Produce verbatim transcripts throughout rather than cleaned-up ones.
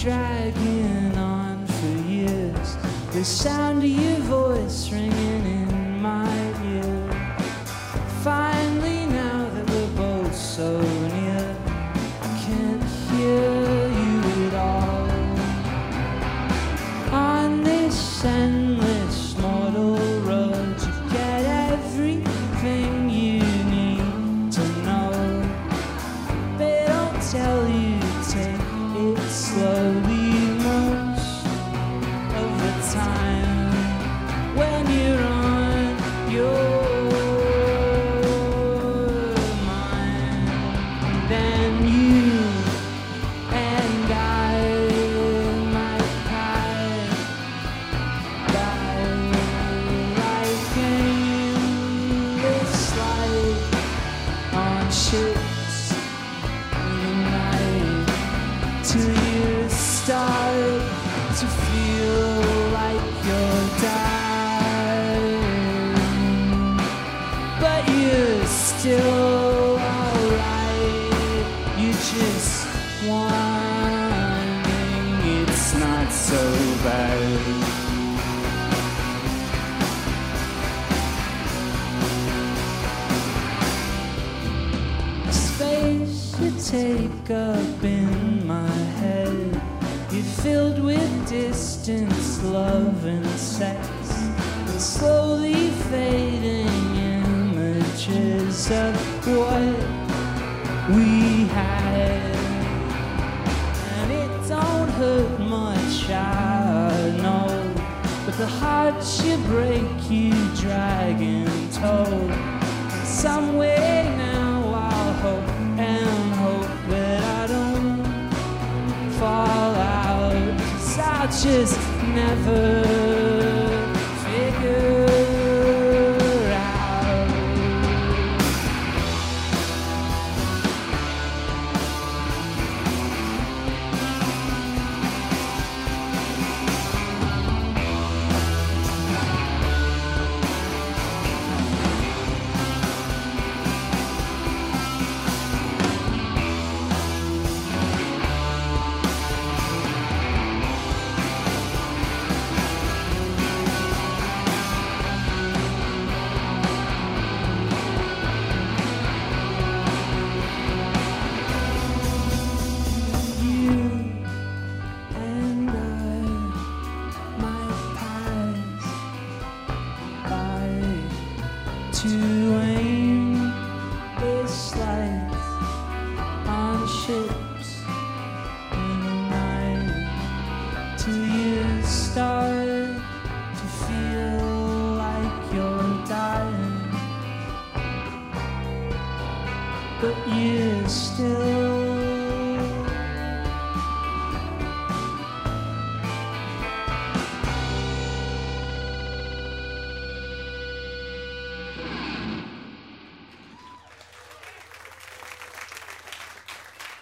dragging on for years. The sound of your voice ringing in my ear. Finally, now that we're both so near, I can't hear you at all. On this endless mortal road, you get everything you need to know. They don't tell you to take it slowly most of the time. When you're on your mind, then you and I might pass by like endless light on ships in the night, till you start to feel like you're dying, but you're still alright. You just wanting, it's not so bad. The space you take up in my head, you're filled with distance, love and sex, and slowly fading images of what we had. And it don't hurt much, I know, but the hearts you break, you drag and tow. Some way now I'll hope and hope that I don't fall out, 'cause I'll just never figure out. To aim this light on ships in the night, till you start to feel like you're dying, but you're still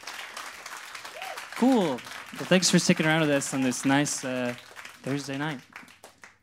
Cool. Well, thanks for sticking around with us on this nice uh, Thursday night.